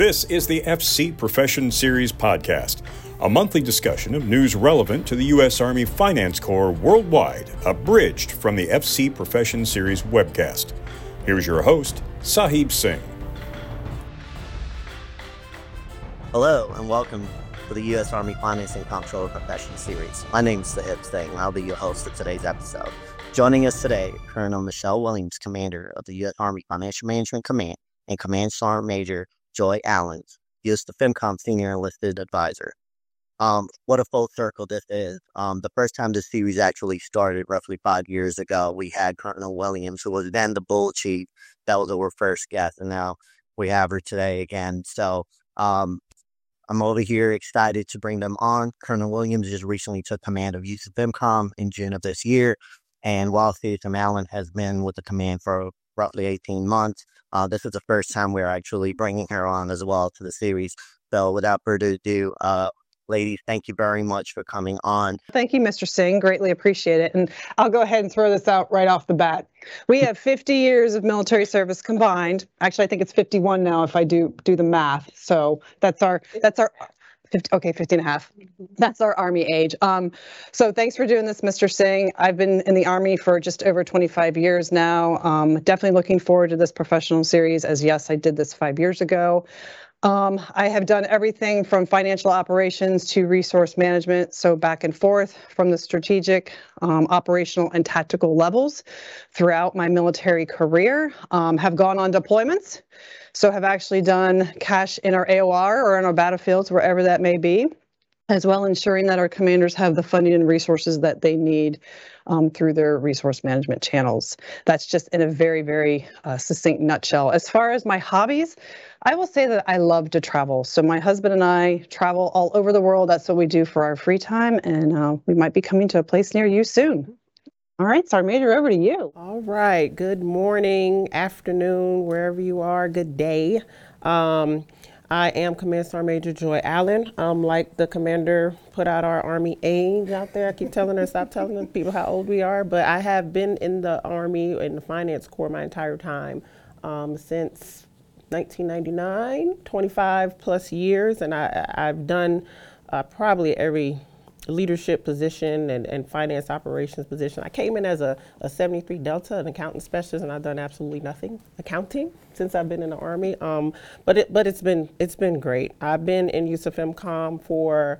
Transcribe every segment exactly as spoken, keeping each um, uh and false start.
This is the F C Profession Series podcast, a monthly discussion of news relevant to the U S Army Finance Corps worldwide, abridged from the F C Profession Series webcast. Here's your host, Sahib Singh. Hello, and welcome to the U S Army Finance and Comptroller Profession Series. My name is Sahib Singh, and I'll be your host of today's episode. Joining us today, Colonel Michelle Williams, Commander of the U S Army Financial Management Command, and Command Sergeant Major Joy Allen, U S FEMCOM Senior Enlisted Advisor. Um, what a full circle this is. Um, the first time this series actually started, roughly five years ago, we had Colonel Williams, who was then the Bull Chief. That was our first guest, and now we have her today again. So um, I'm over here excited to bring them on. Colonel Williams just recently took command of U S FEMCOM in June of this year, and while C S M Allen has been with the command for roughly eighteen months, uh, this is the first time we're actually bringing her on as well to the series. So without further ado, uh, ladies, thank you very much for coming on. Thank you, Mister Singh. Greatly appreciate it. And I'll go ahead and throw this out right off the bat. We have fifty years of military service combined. Actually, I think it's fifty-one now if I do do the math. So that's our that's our fifty, okay, fifty and a half. That's our Army age. Um, so thanks for doing this, Mister Singh. I've been in the Army for just over twenty-five years now. Um, definitely looking forward to this professional series, as yes, I did this five years ago. Um, I have done everything from financial operations to resource management, so back and forth from the strategic, um, operational, and tactical levels throughout my military career. Um, have gone on deployments, so have actually done cash in our A O R or in our battlefields, wherever that may be, as well ensuring that our commanders have the funding and resources that they need um, through their resource management channels. That's just in a very, very uh, succinct nutshell. As far as my hobbies, I will say that I love to travel. So my husband and I travel all over the world. That's what we do for our free time, and uh, we might be coming to a place near you soon. All right, Sergeant Major, over to you. All right, good morning, afternoon, wherever you are, good day. Um, I am Command Sergeant Major Joy Allen. Um, like the commander put out our Army age out there. I keep telling her, stop telling the people how old we are, but I have been in the Army and the Finance Corps my entire time, um, since nineteen ninety-nine, twenty-five plus years, and I, I've done uh, probably every leadership position and, and finance operations position. I came in as a, a seventy-three Delta, an accountant specialist, and I've done absolutely nothing accounting since I've been in the Army. Um, but it but it's been it's been great. I've been in U S FEMCOM for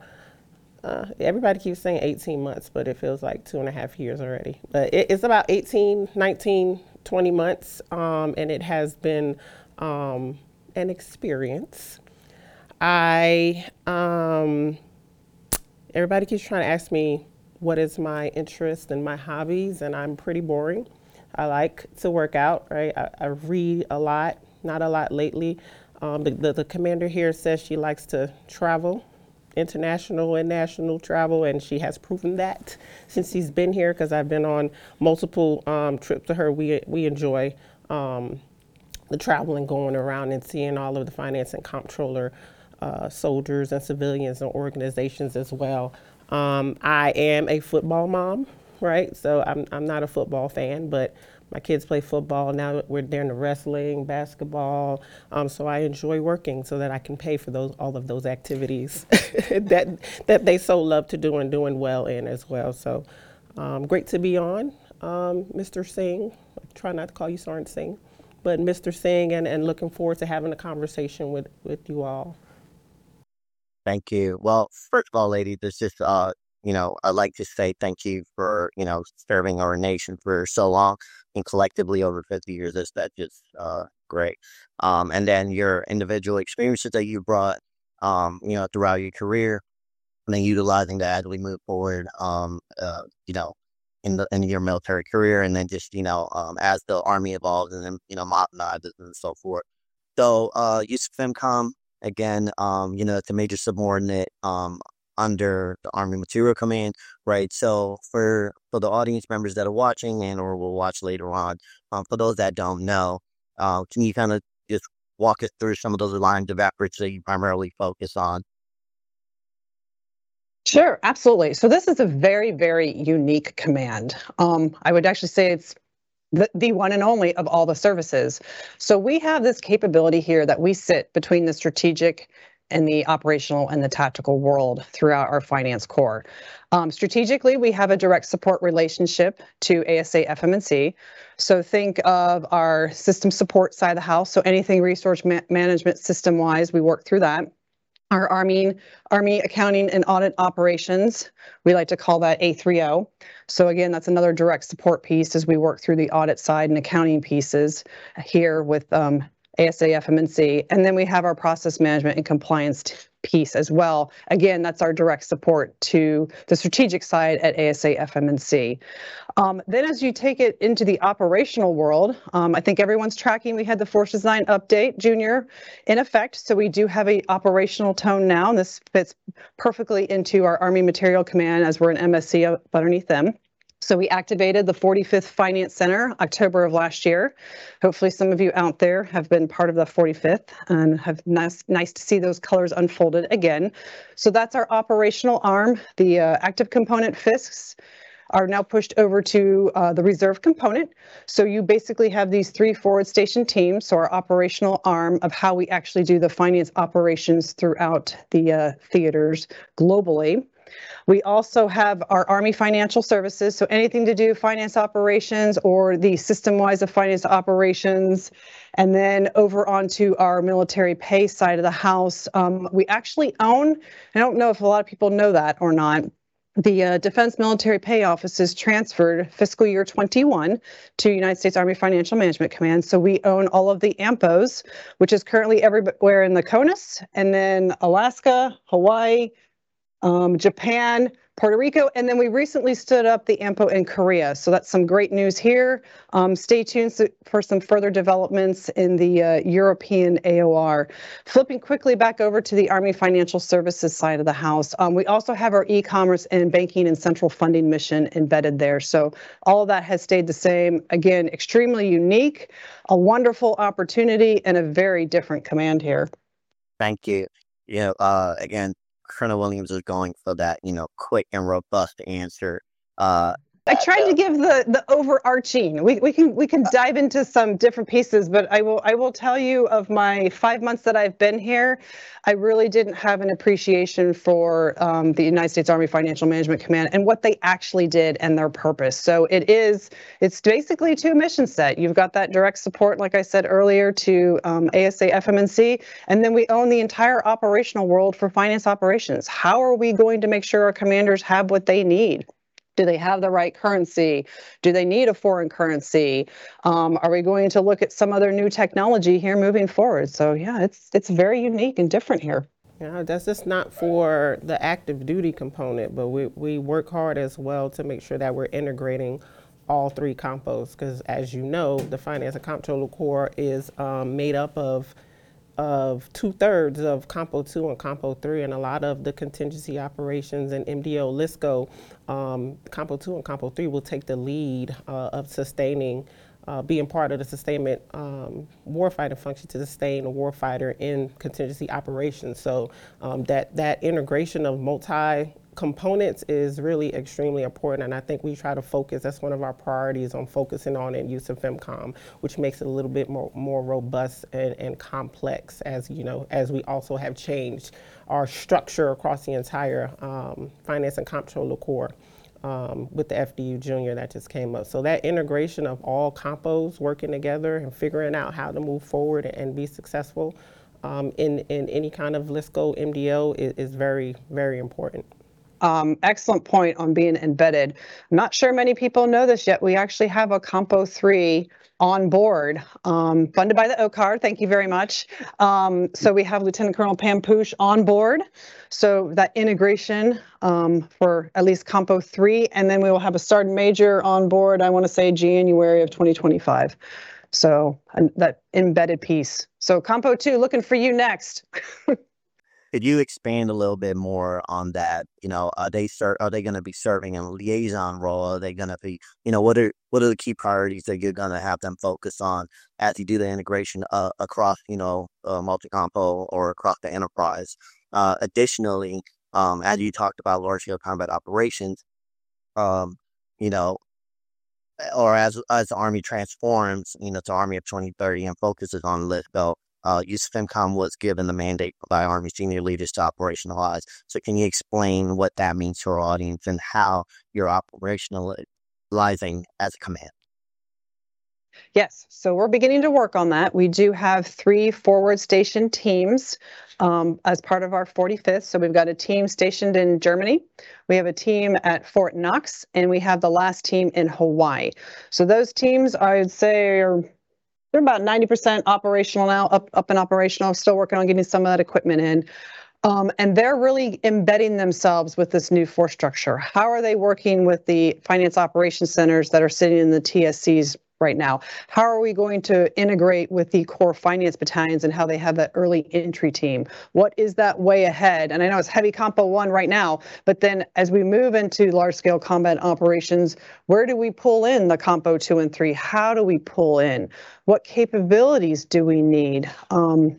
uh, everybody keeps saying eighteen months, but it feels like two and a half years already. But it, it's about eighteen, nineteen, twenty months, um, and it has been um, an experience. I um, Everybody keeps trying to ask me what is my interest and my hobbies, and I'm pretty boring. I like to work out, right? I, I read a lot, not a lot lately. Um, the, the, the commander here says she likes to travel, international and national travel, and she has proven that since she's been here, because I've been on multiple um, trips to her. We, we enjoy um, the traveling, going around and seeing all of the finance and comptroller Uh, soldiers and civilians and organizations as well. Um, I am a football mom, right? So I'm I'm not a football fan, but my kids play football. Now we're they're into wrestling, basketball. Um, so I enjoy working so that I can pay for those all of those activities that that they so love to do and doing well in as well. So um, great to be on, um, Mister Singh. I try not to call you Sergeant Singh, but Mister Singh, and, and looking forward to having a conversation with, with you all. Thank you. Well, first of all, ladies, it's just, uh, you know, I'd like to say thank you for, you know, serving our nation for so long and collectively over fifty years. That's, that's just uh, great. Um, and then your individual experiences that you brought, um, you know, throughout your career, and then utilizing that as we move forward, um, uh, you know, in the in your military career, and then just, you know, um, as the Army evolves and then, you know, modernizes and so forth. So, uh, U S FEMCOM, again, um, you know, it's a major subordinate um, under the Army Material Command, right? So for for the audience members that are watching and or will watch later on, um, for those that don't know, uh, can you kind of just walk us through some of those lines of efforts that you primarily focus on? Sure, absolutely. So this is a very, very unique command. Um, I would actually say it's the, the one and only of all the services. So we have this capability here that we sit between the strategic and the operational and the tactical world throughout our finance core. Um, strategically, we have a direct support relationship to A S A F M N C. So think of our system support side of the house. So anything resource ma- management system-wise, we work through that. Our Army, Army Accounting and Audit Operations, we like to call that A three O. So again, that's another direct support piece as we work through the audit side and accounting pieces here with um, A S A F M N C. And then we have our process management and compliance t- piece as well. Again, that's our direct support to the strategic side at A S A F M N C. Um, then as you take it into the operational world, um, I think everyone's tracking, we had the Force Design Update Junior in effect. So we do have a operational tone now, and this fits perfectly into our Army Material Command as we're an M S C up underneath them. So we activated the forty-fifth Finance Center October of last year. Hopefully some of you out there have been part of the forty-fifth and have nice, nice to see those colors unfolded again. So that's our operational arm. The uh, active component F I S Cs are now pushed over to uh, the reserve component. So you basically have these three forward station teams, so our operational arm of how we actually do the finance operations throughout the uh, theaters globally. We also have our Army Financial Services, so anything to do finance operations or the system-wise of finance operations. And then over onto our military pay side of the house, um, we actually own, I don't know if a lot of people know that or not, the uh, Defense Military Pay Offices transferred fiscal year twenty-one to United States Army Financial Management Command. So we own all of the A M P Os, which is currently everywhere in the CONUS, and then Alaska, Hawaii, Um, Japan, Puerto Rico, and then we recently stood up the A M P O in Korea. So that's some great news here. Um, stay tuned for some further developments in the uh, European A O R. Flipping quickly back over to the Army Financial Services side of the house, um, we also have our e-commerce and banking and central funding mission embedded there. So all of that has stayed the same. Again, extremely unique, a wonderful opportunity, and a very different command here. Thank you. You know, uh, again, Colonel Williams is going for that, you know, quick and robust answer. Uh, I tried to give the the overarching. We we can we can dive into some different pieces, but I will I will tell you of my five months that I've been here, I really didn't have an appreciation for um, the United States Army Financial Management Command and what they actually did and their purpose. So it is it's basically two mission set. You've got that direct support, like I said earlier, to um, A S A F M N C, and then we own the entire operational world for finance operations. How are we going to make sure our commanders have what they need? Do they have the right currency? Do they need a foreign currency? Um, are we going to look at some other new technology here moving forward? So yeah, it's it's very unique and different here. Yeah, that's just not for the active duty component, but we, we work hard as well to make sure that we're integrating all three compos, because as you know, the Finance and Comptroller Corps is um, made up of of two-thirds of Compo two and Compo three, and a lot of the contingency operations and M D O LISCO, um, Compo two and Compo three will take the lead uh, of sustaining, uh, being part of the sustainment um, warfighting function to sustain a warfighter in contingency operations. So um, that, that integration of multi components is really extremely important, and I think we try to focus, that's one of our priorities, on focusing on and use of FEMCOM, which makes it a little bit more, more robust and, and complex, as you know, as we also have changed our structure across the entire um, Finance and Comptroller Corps um, with the F D U Junior that just came up. So that integration of all compos working together and figuring out how to move forward and be successful um, in, in any kind of LISCO M D O is, is very, very important. Um, excellent point on being embedded. I'm not sure many people know this yet. We actually have a Compo three on board, um, funded by the O C A R. Thank you very much. Um, so we have Lieutenant Colonel Pam Poosh on board. So that integration um, for at least Compo three, and then we will have a Sergeant Major on board, I want to say January of twenty twenty-five. So uh, that embedded piece. So Compo two, looking for you next. Could you expand a little bit more on that? You know, are they ser- are they going to be serving in a liaison role? Are they going to be, you know, what are what are the key priorities that you're going to have them focus on as you do the integration uh, across, you know, uh, multi-compo or across the enterprise? Uh, additionally, um, as you talked about large-scale combat operations, um, you know, or as as the Army transforms, you know, to Army of twenty thirty and focuses on lift belt, uh, USFIMCOM was given the mandate by Army senior leaders to operationalize. So can you explain what that means to our audience and how you're operationalizing as a command? Yes, so we're beginning to work on that. We do have three forward station teams um, as part of our forty-fifth. So we've got a team stationed in Germany, we have a team at Fort Knox, and we have the last team in Hawaii. So those teams, I would say, are they're about ninety percent operational now, up, up and operational. Still working on getting some of that equipment in. Um, and they're really embedding themselves with this new force structure. How are they working with the finance operations centers that are sitting in the T S Cs right now? How are we going to integrate with the core finance battalions and how they have that early entry team? What is that way ahead? And I know it's heavy compo one right now, but then as we move into large scale combat operations, where do we pull in the compo two and three? How do we pull in? What capabilities do we need? Um,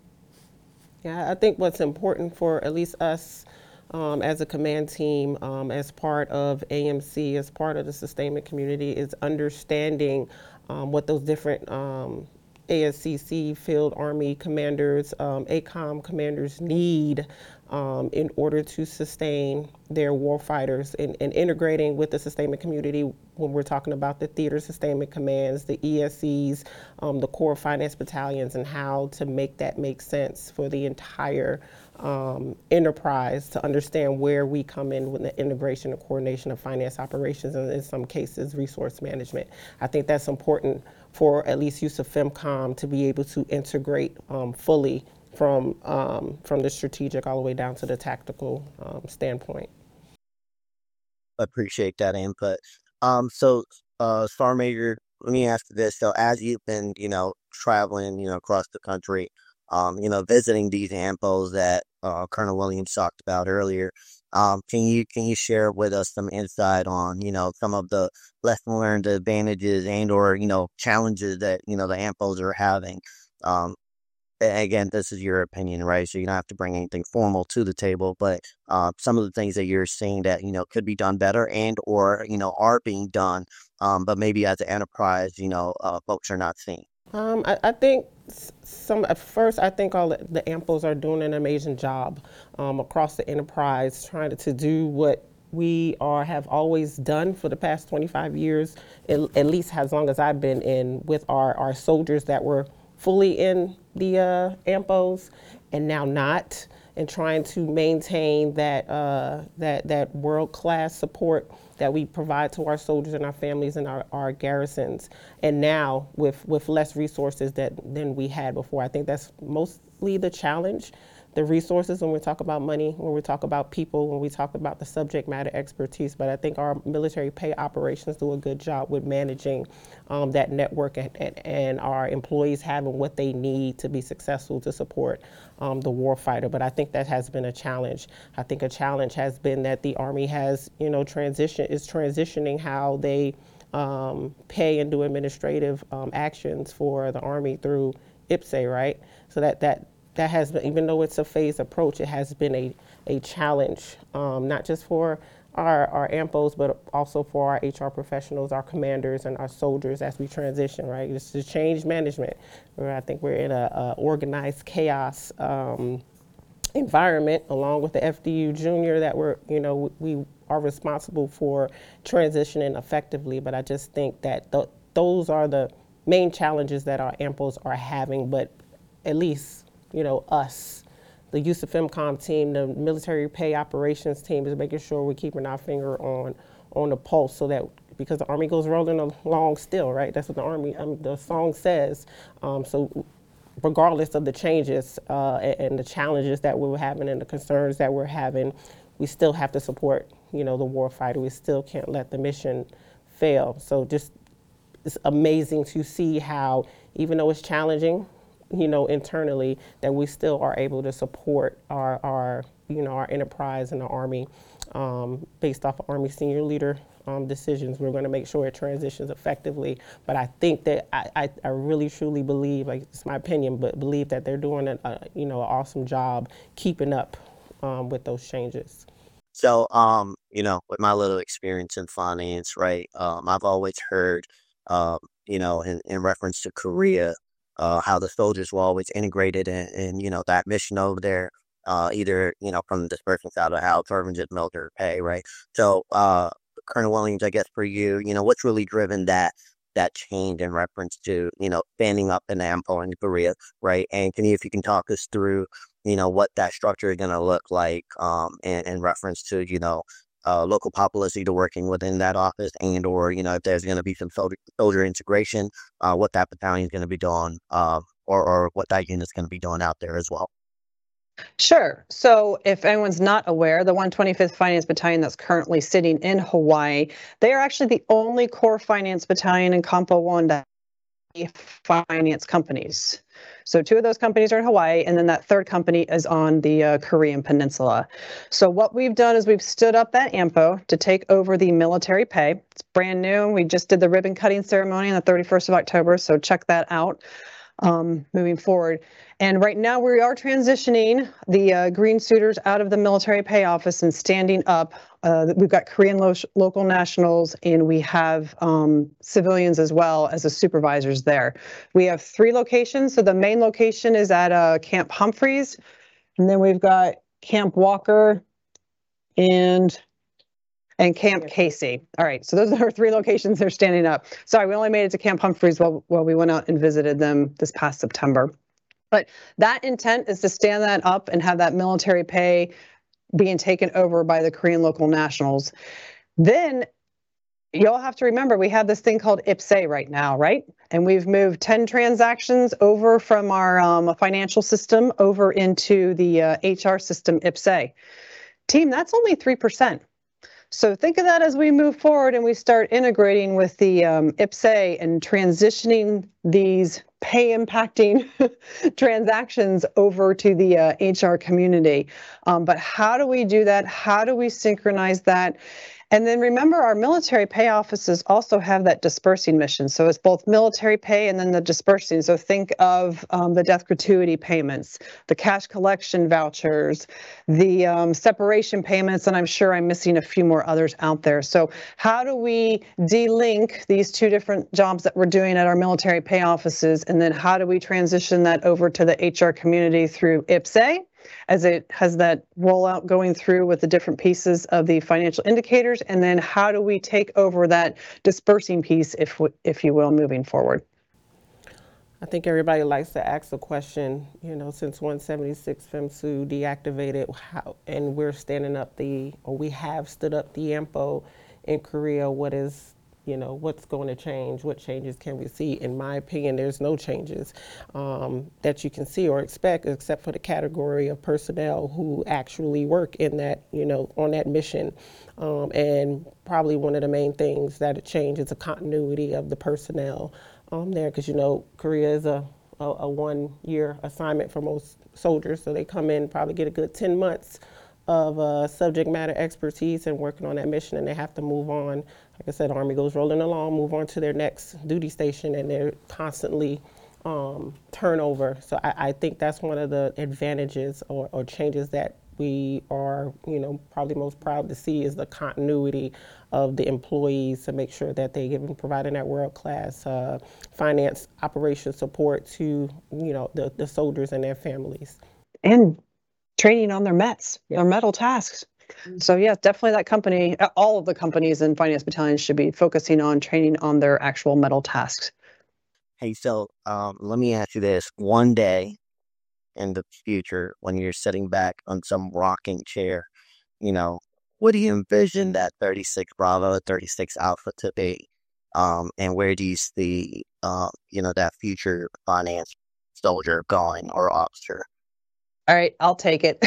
Yeah, I think what's important for at least us um, as a command team, um, as part of A M C, as part of the sustainment community, is understanding um, what those different um, A S C C, Field Army commanders, um, A COM commanders need um, in order to sustain their warfighters, and, and integrating with the sustainment community when we're talking about the theater sustainment commands, the E S Cs, um, the core finance battalions, and how to make that make sense for the entire um, enterprise, to understand where we come in with the integration and coordination of finance operations, and in some cases resource management. I think that's important for at least USFIMCOM to be able to integrate um, fully from um, from the strategic all the way down to the tactical um, standpoint. Appreciate that input. Um, so, uh, Sergeant Major, let me ask you this. So, as you've been, you know, traveling, you know, across the country, um, you know, visiting these A M P Os that uh, Colonel Williams talked about earlier, um, can you can you share with us some insight on, you know, some of the lesson learned, advantages, and or you know, challenges that you know the A M P Os are having? Um, Again, this is your opinion, right? So you don't have to bring anything formal to the table, but uh, some of the things that you're seeing that, you know, could be done better and or, you know, are being done, um, but maybe as an enterprise, you know, uh, folks are not seeing. Um, I, I think some, at first, I think all the, the A M P Os are doing an amazing job um, across the enterprise, trying to, to do what we are have always done for the past twenty-five years, at, at least as long as I've been in, with our, our soldiers that were fully in the uh, A M P Os and now not, and trying to maintain that uh, that that world-class support that we provide to our soldiers and our families and our, our garrisons, and now with with less resources that than we had before. I think that's mostly the challenge. The resources, when we talk about money, when we talk about people, when we talk about the subject matter expertise, but I think our military pay operations do a good job with managing um, that network, and, and, and our employees having what they need to be successful to support um, the warfighter. But I think that has been a challenge. I think a challenge has been that the Army has, you know, transition is transitioning how they um, pay and do administrative um, actions for the Army through I P S A, right? So that that That has been, even though it's a phased approach, it has been a, a challenge, um, not just for our, our A M P Os, but also for our H R professionals, our commanders, and our soldiers as we transition, right? It's a change management, where I think we're in a, a organized chaos um, environment, along with the F D U Junior, that we're, you know, we are responsible for transitioning effectively. But I just think that th- those are the main challenges that our A M P Os are having, but at least, you know, us, the USFIMCOM team, the military pay operations team, is making sure we're keeping our finger on on the pulse, so that, because the Army goes rolling along still, right? That's what the Army, I mean, the song says. Um, so regardless of the changes uh, and, and the challenges that we're having and the concerns that we're having, we still have to support, you know, the warfighter. We still can't let the mission fail. So just, it's amazing to see how, even though it's challenging, you know, internally, that we still are able to support our, our you know, our enterprise and the Army um, based off of Army senior leader um, decisions. We're going to make sure it transitions effectively. But I think that I, I, I really truly believe, like, it's my opinion, but believe that they're doing a, a you know, an awesome job keeping up um, with those changes. So, um, you know, with my little experience in finance, right? Um, I've always heard, um, you know, in, in reference to Korea, uh, how the soldiers were always integrated in, in you know, that mission over there, uh, either, you know, from the dispersal side of the house or even just military pay, right? So, uh, Colonel Williams, I guess for you, you know, what's really driven that that change in reference to, you know, standing up in Ampo in Korea, right? And can you, if you can talk us through, you know, what that structure is going to look like, um, in, in reference to, you know, uh, local populace either working within that office and or, you know, if there's going to be some soldier, soldier integration, uh, what that battalion is going to be doing, um, or, or what that unit is going to be doing out there as well. Sure. So if anyone's not aware, the one twenty-fifth Finance Battalion that's currently sitting in Hawaii, they are actually the only core finance battalion in Compo one that finance companies. So two of those companies are in Hawaii, and then that third company is on the uh, Korean Peninsula. So what we've done is we've stood up that AMPO to take over the military pay. It's brand new. We just did the ribbon cutting ceremony on the thirty-first of October, so check that out. Um, moving forward. And right now we are transitioning the uh, green suiters out of the military pay office and standing up. Uh, we've got Korean lo- local nationals, and we have um, civilians as well as the supervisors there. We have three locations. So the main location is at uh, Camp Humphreys, and then we've got Camp Walker and and Camp Casey. All right, so those are our three locations they're standing up. Sorry, we only made it to Camp Humphreys while, while we went out and visited them this past September. But that intent is to stand that up and have that military pay being taken over by the Korean local nationals. Then you'll have to remember we have this thing called I P S A right now, right? And we've moved ten transactions over from our um, financial system over into the uh, H R system I P S A. Team, that's only three percent. So think of that as we move forward and we start integrating with the um, I P S A and transitioning these pay impacting transactions over to the uh, H R community. Um, but how do we do that? How do we synchronize that? And then remember, our military pay offices also have that dispersing mission. So it's both military pay and then the dispersing. So think of um, the death gratuity payments, the cash collection vouchers, the um, separation payments, and I'm sure I'm missing a few more others out there. So how do we de-link these two different jobs that we're doing at our military pay offices? And then how do we transition that over to the H R community through I P S A? As it has that rollout going through with the different pieces of the financial indicators, and then how do we take over that dispersing piece, if if you will, moving forward? I think everybody likes to ask the question, you know, since one seventy-six FEMSU deactivated, how, and we're standing up the, or we have stood up the AMPO in Korea, what is, you know, what's going to change? What changes can we see? In my opinion, there's no changes um, that you can see or expect, except for the category of personnel who actually work in that, you know, on that mission. Um, and probably one of the main things that it change is the continuity of the personnel um, there, because, you know, Korea is a, a, a one-year assignment for most soldiers, so they come in, probably get a good ten months of uh, subject matter expertise and working on that mission, and they have to move on. Like I said, Army goes rolling along, move on to their next duty station, and they're constantly um, turnover. So I, I think that's one of the advantages or, or changes that we are, you know, probably most proud to see is the continuity of the employees to make sure that they give providing that world-class uh, finance operation support to, you know, the, the soldiers and their families. And training on their METs, their metal tasks. So yeah, definitely that company, all of the companies in finance battalions should be focusing on training on their actual metal tasks. Hey, so um, let me ask you this. One day in the future, when you're sitting back on some rocking chair, you know, what do you envision that thirty-six Bravo, thirty-six Alpha to be? Um, and where do you see, uh, you know, that future finance soldier going or officer? All right, I'll take it.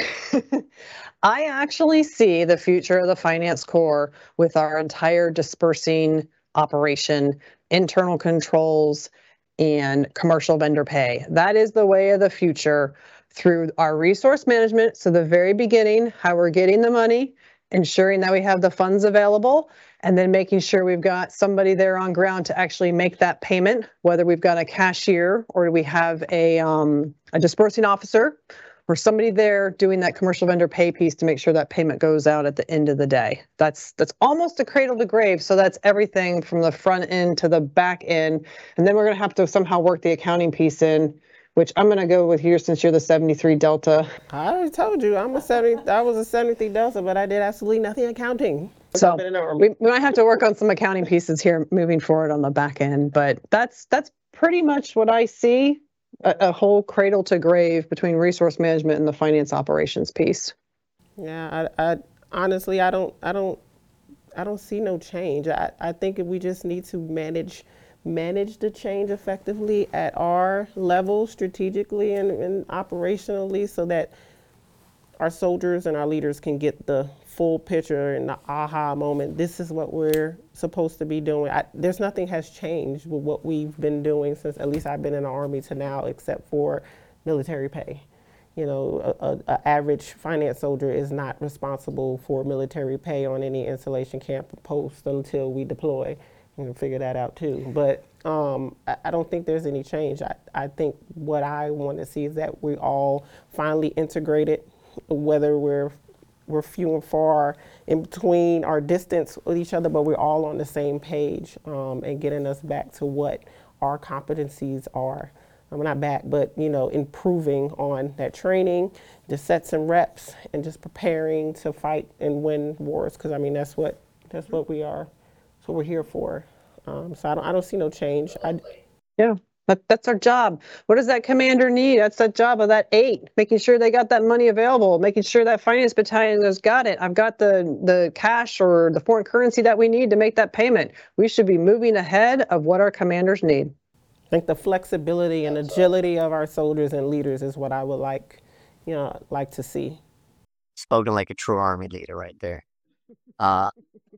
I actually see the future of the finance corps with our entire dispersing operation, internal controls, and commercial vendor pay. That is the way of the future through our resource management. So the very beginning, how we're getting the money, ensuring that we have the funds available, and then making sure we've got somebody there on ground to actually make that payment, whether we've got a cashier or we have a, um, a dispersing officer, or somebody there doing that commercial vendor pay piece to make sure that payment goes out at the end of the day. That's that's almost a cradle to grave. So that's everything from the front end to the back end. And then we're going to have to somehow work the accounting piece in, which I'm going to go with here since you're the seventy-three Delta. I already told you, I'm a seventy, I was a seventy-three Delta, but I did absolutely nothing accounting. So we, we might have to work on some accounting pieces here moving forward on the back end, but that's that's pretty much what I see, a, a whole cradle to grave between resource management and the finance operations piece. Yeah, I, I honestly, I don't, I don't, I don't see no change. I, I think we just need to manage, manage the change effectively at our level, strategically and, and operationally, so that our soldiers and our leaders can get the full picture and the aha moment. This is what we're supposed to be doing. I, there's nothing has changed with what we've been doing since at least I've been in the Army to now, except for military pay. You know, a, a, a average finance soldier is not responsible for military pay on any installation camp post until we deploy. You can figure that out too. But um, I, I don't think there's any change. I, I think what I want to see is that we all finally integrated, whether we're we're few and far in between our distance with each other, but we're all on the same page, um, and getting us back to what our competencies are. I'm not back, but you know, improving on that training, the sets and reps, and just preparing to fight and win wars. Because I mean, that's what that's what we are. That's what we're here for. Um, so I don't I don't see no change. I, Yeah. That, that's our job. What does that commander need? That's the job of that eight, making sure they got that money available, making sure that finance battalion has got it. I've got the, the cash or the foreign currency that we need to make that payment. We should be moving ahead of what our commanders need. I think the flexibility and agility of our soldiers and leaders is what I would like, you know, like to see. Spoken like a true Army leader right there. Uh,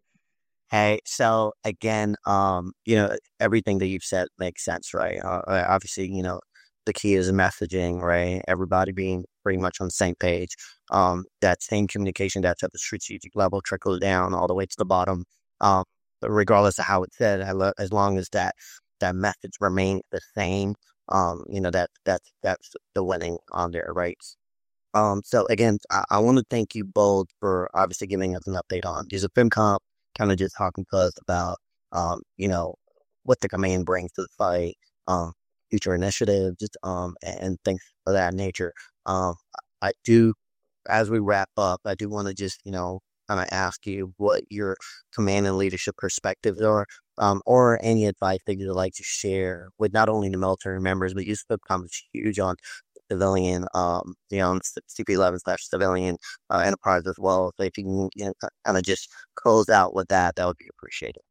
Hey, so again, um, you know, everything that you've said makes sense, right? Uh, uh, obviously, you know, the key is messaging, right? Everybody being pretty much on the same page. Um, that same communication that's at the strategic level trickles down all the way to the bottom. Um, regardless of how it's said, I lo- as long as that that message remains the same, um, you know, that that's that's the winning on there, right? Um, so again, I, I want to thank you both for obviously giving us an update on these FinComp, kind of just talking to us about, um, you know, what the command brings to the fight, um, future initiatives, um, and things of that nature. Um, I do, as we wrap up, I do want to just, you know, kind of ask you what your command and leadership perspectives are, um, or any advice that you'd like to share with not only the military members, but you FinComp is huge on civilian, um, you know, C P eleven slash civilian uh, enterprise as well. So if you can, you know, kind of just close out with that, that would be appreciated.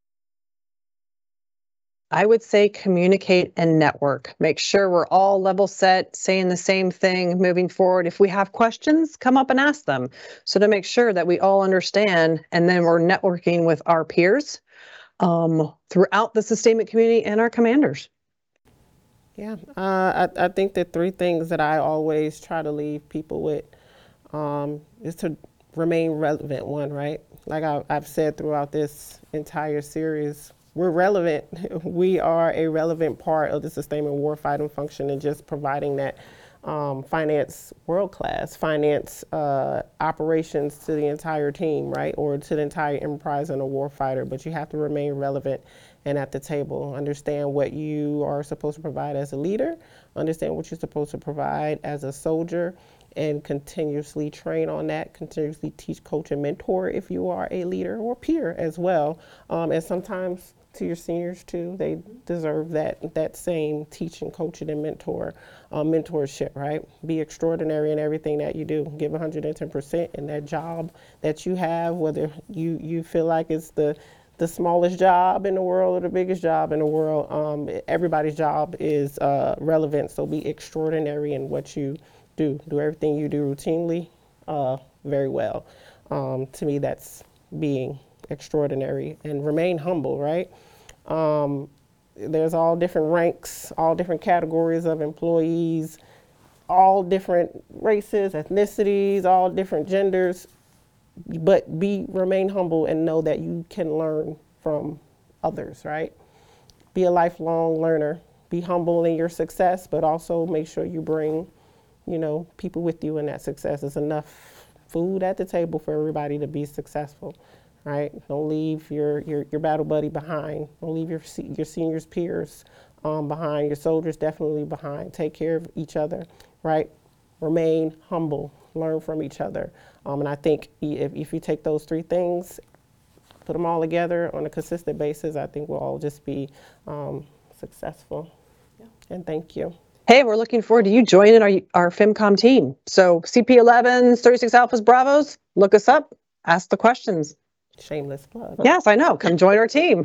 I would say communicate and network. Make sure we're all level set, saying the same thing moving forward. If we have questions, come up and ask them. So to make sure that we all understand, and then we're networking with our peers um, throughout the sustainment community and our commanders. Yeah, uh, I, I think the three things that I always try to leave people with um, is to remain relevant. One, right? Like I, I've said throughout this entire series, we're relevant. We are a relevant part of the sustainment warfighting function, and just providing that um, finance world-class finance uh, operations to the entire team, right? Or to the entire enterprise and a warfighter. But you have to remain relevant and at the table. Understand what you are supposed to provide as a leader, understand what you're supposed to provide as a soldier, and continuously train on that, continuously teach, coach, and mentor if you are a leader or peer as well. Um, and sometimes to your seniors too, they deserve that that same teaching, coaching, and mentor uh, mentorship, right? Be extraordinary in everything that you do. Give one hundred ten percent in that job that you have, whether you, you feel like it's the the smallest job in the world or the biggest job in the world. Um, everybody's job is uh, relevant, so be extraordinary in what you do. Do everything you do routinely uh, very well. Um, to me, that's being extraordinary, and remain humble, right? Um, there's all different ranks, all different categories of employees, all different races, ethnicities, all different genders. But be remain humble and know that you can learn from others, right? Be a lifelong learner. Be humble in your success, but also make sure you bring you know, people with you in that success. There's enough food at the table for everybody to be successful, right? Don't leave your, your, your battle buddy behind. Don't leave your, your seniors, peers um, behind. Your soldiers definitely behind. Take care of each other, right? Remain humble, learn from each other. Um, and I think if, if you take those three things, put them all together on a consistent basis, I think we'll all just be um, successful. Yeah. And thank you. Hey, we're looking forward to you joining our, our FEMCOM team. So C P elevens, thirty-six Alphas, Bravos, look us up, ask the questions. Shameless plug. Yes, I know. Come join our team.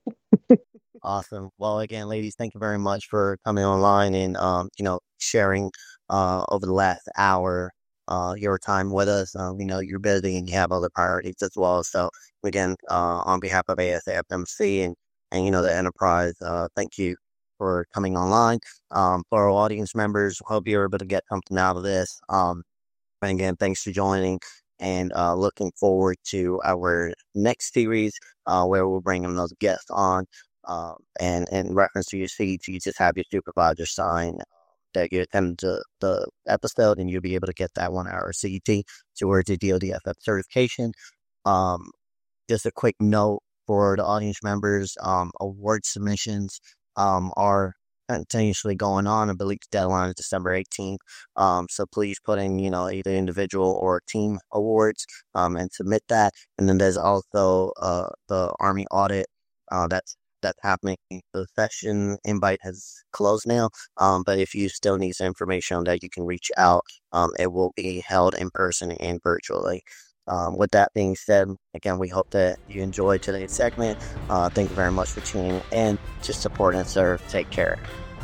Awesome. Well, again, ladies, thank you very much for coming online and, um, you know, sharing uh, over the last hour uh, your time with us. Uh, we know you're busy and you have other priorities as well. So, again, uh, on behalf of A S A F M C and, and you know, the enterprise, uh, thank you for coming online. Um, for our audience members, hope you're able to get something out of this. Um, and again, thanks for joining. And uh, looking forward to our next series uh, where we'll bring those guests on. Uh, and in reference to your seats, you just have your supervisor sign that you attended the, the episode, and you'll be able to get that one hour C E T towards the D O D F F certification. Um, just a quick note for the audience members, um, award submissions um, are continuously going on. I believe the deadline is December eighteenth. Um, so please put in, you know, either individual or team awards um, and submit that. And then there's also uh, the Army audit uh, that's that's happening. The session invite has closed now, um, but if you still need some information on that, you can reach out. Um, it will be held in person and virtually. Um, with that being said, again, we hope that you enjoyed today's segment. Uh, thank you very much for tuning in. Just support and serve. Take care.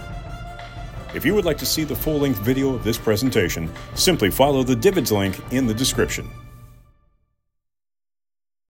If you would like to see the full-length video of this presentation, simply follow the D V I D S link in the description.